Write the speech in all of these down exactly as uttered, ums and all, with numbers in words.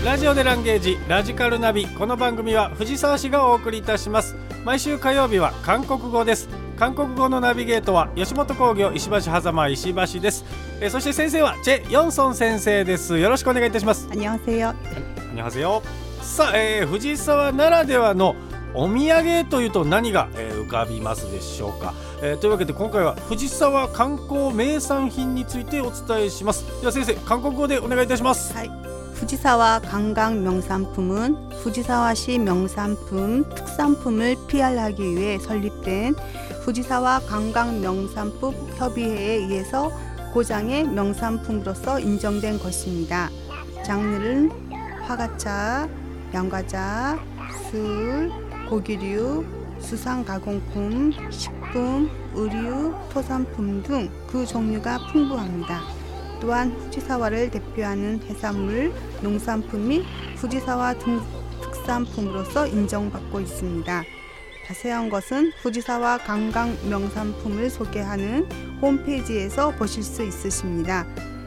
ラジオでランゲージラジカルナビ。この番組は藤沢市がお送りいたします。毎週火曜日は韓国語です。韓国語のナビゲートは吉本興業石橋狭間石橋です。えー、そして先生はチェ・ヨンソン先生です。よろしくお願いいたします。 안녕하세요。 안녕하세요。さあ、えー、藤沢ならではのお土産というと何が、えー、浮かびますでしょうか。えー、というわけで今回は藤沢観光名産品についてお伝えします。では先生、韓国語でお願いいたします。 はい。후지사와 관광 명산품은 후지사와시 명산품 특산품을 피할하기 위해 설립된 후지사와 관광 명산품 협의회에 의해서 고장의 명산품으로서 인정된 것입니다. 장르는 화가차, 양과자, 술, 고기류, 수상가공품, 식품, 의류, 토산품 등 그 종류가 풍부합니다. 또한 후지사와를 대표하는 해산물, 농산품이 후지사와 등 특산품으로서 인정받고 있습니다. 자세한 것은 후지사와 관광 명산품을 소개하는 홈페이지에서 보실 수 있으십니다.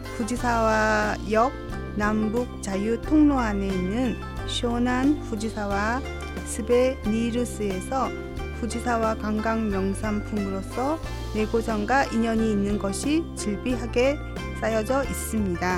후지사와역 남북 자유 통로 안에 있는 쇼난 후지사와 스베 니르스에서 후지사와 관광 명산품으로서 내고장과 인연이 있는 것이 즐비하게 쌓여져 있습니다.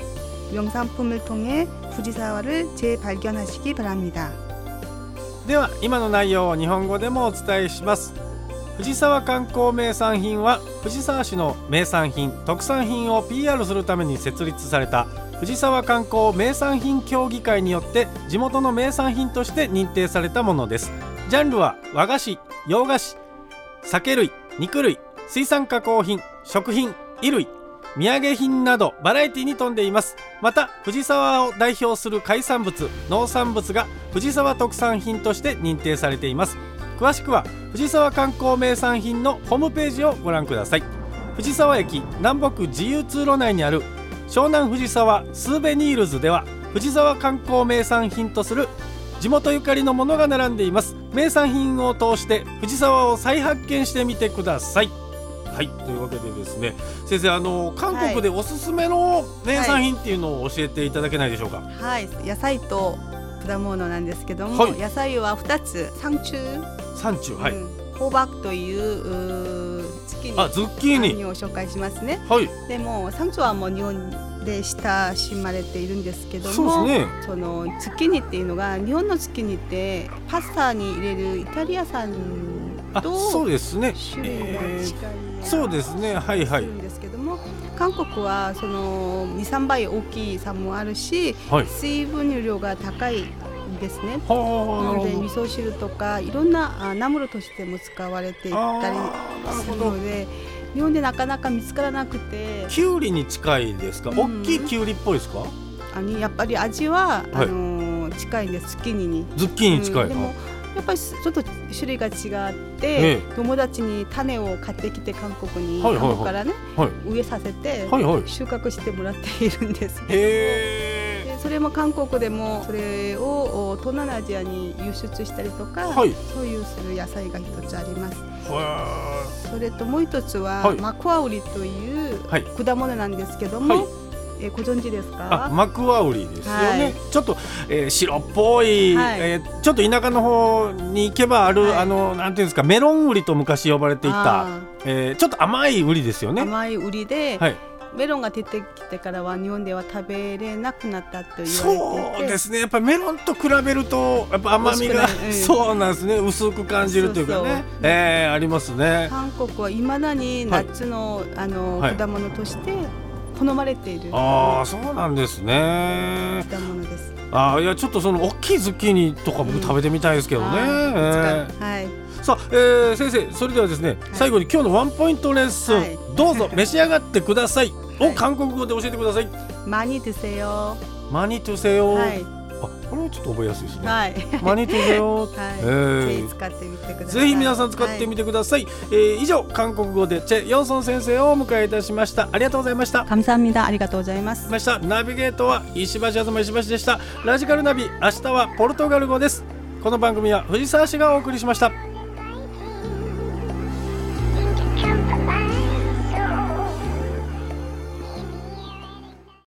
명산품을 통해 후지사와를 재발견하시기 바랍니다. では今の内容を日本語でもお伝えします。藤沢観光名産品は藤沢市の名産品特産品を ピーアール するために設立された藤沢観光名産品協議会によって地元の名産品として認定されたものです。ジャンルは和菓子、洋菓子、酒類、肉類、水産加工品、食品、衣類、土産品などバラエティに富んでいます。また藤沢を代表する海産物、農産物が藤沢特産品として認定されています。詳しくは藤沢観光名産品のホームページをご覧ください。藤沢駅南北自由通路内にある湘南藤沢スーベニールズでは藤沢観光名産品とする地元ゆかりのものが並んでいます。名産品を通して藤沢を再発見してみてください。はい、というわけでですね、先生、あの韓国でおすすめの名産品っていうのを教えていただけないでしょうか。 はい、野菜と果物なんですけども、 はい、 野菜はふたつ、山中、 山中、はい、うん、 ホバクというズッキーニ、 あ、ズッキーニを紹介しますね。 はい、 でも山中はもう日本で親しまれているんですけども、 そうですね、 そのズッキーニっていうのが日本のズッキーニってパスタに入れるイタリア産とそうですね、 種類が近い、えー、そうですね、はいはい、 んですけども、韓国はその にさんばい大きいさもあるし、はい、水分量が高いですね。なので味噌汁とかいろんなナムルとしても使われていたりするので、日本でなかなか見つからなくて。 キュウリに近いですか、うん、大きいキュウリっぽいですか。 あのやっぱり味は、はい、あの近いんです。ズッキーニにズッキーニに近い、うん、 でもやっぱりちょっと種類が違って、 ええ、 友達に種を買ってきて韓国に、 はいはいはい、 韓国からね、はい、植えさせて、はいはい、収穫してもらっているんですけど、 へでそれも韓国でもそれを東南アジアに輸出したりとか、はい、そういうする野菜が一つあります。それともう一つは、はい、マクワウリという果物なんですけども、はい、えー、ご存知ですか。 あ、マクワウリですよね、はい、ちょっと、えー、白っぽい、はい、えー、ちょっと田舎の方に行けばある、はい、あのなんていうんですか、メロンウリと昔呼ばれていた、えー、ちょっと甘いウリですよね。 甘いウリで、はい、メロンが出てきてからは日本では食べれなくなったと言われていて、 そうですね、やっぱりメロンと比べるとやっぱ甘みが、うん、そうなんですね、薄く感じるというかね、そうそう、えー、ありますね。 韓国はいまだに夏の、はい、あの、はい、果物として好まれている。 ああ、そうなんですね。 果物です。 あ、いや、ちょっとその大きいズッキーニとか僕食べてみたいですけどね、うん、えー、はい。さあ、えー、先生、それではですね、はい、最後に今日のワンポイントレッスン、はい、どうぞ召し上がってくださいを韓国語で教えてください。 많이 드세요。 많이 드세요。 はい。 あ、これはちょっと覚えやすいですね。 はい。 많이 드세요。はい。 えー、ぜひ使ってみてください。 ぜひ皆さん使ってみてください。はい、えー、以上、韓国語でチェ・ヨンソン先生をお迎えいたしました。ありがとうございました。 감사합니다。ありがとうございます。 ました。ナビゲートは石橋東石橋でした。ラジカルナビ、明日はポルトガル語です。この番組は藤沢市がお送りしました。